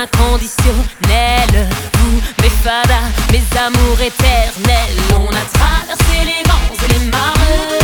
inconditionnel. Vous, mes fadas, mes amours éternels. On a traversé les vents et les marées.